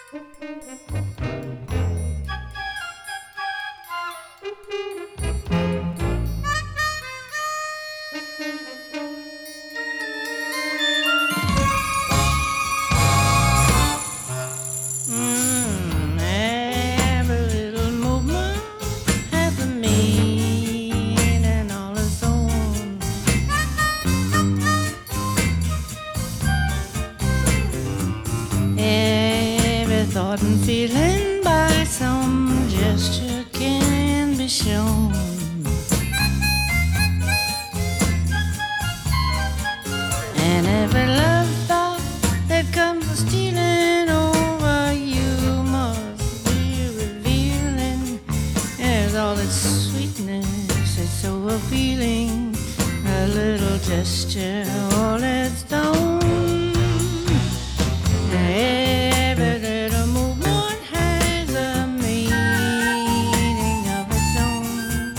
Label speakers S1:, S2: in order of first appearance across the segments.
S1: Every little movement has a meaning all its own. Every thought and feeling by some gesture can be shown. And every love thought that comes stealing over you must be revealing. There's all its sweetness, it's so appealing. A little gesture, all its own. Every little movement has a meaning of its own.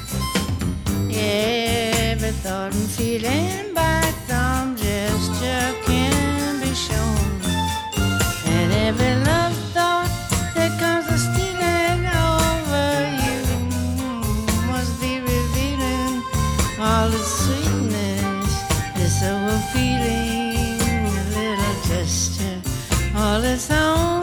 S1: Every thought and feeling by some gesture can be shown. And every love thought that comes a stealing over you must be revealing all the sweetness is so appealing. A little gesture, all its own.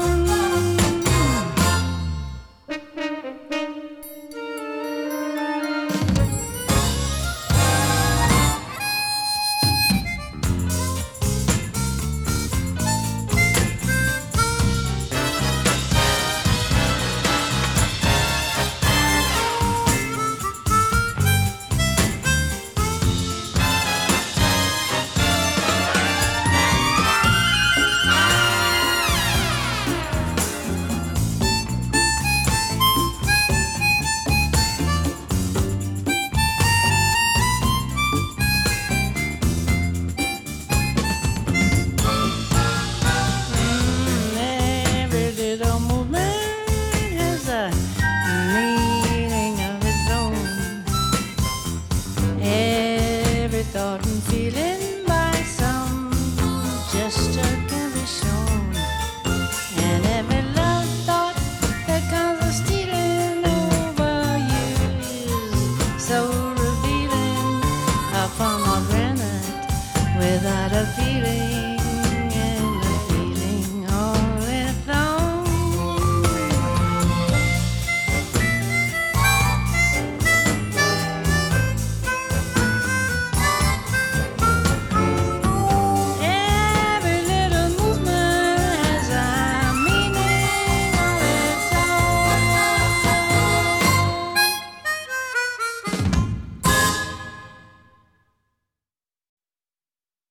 S1: Every little movement has a meaning of its own. Every thought and feeling by some gesture can be shown.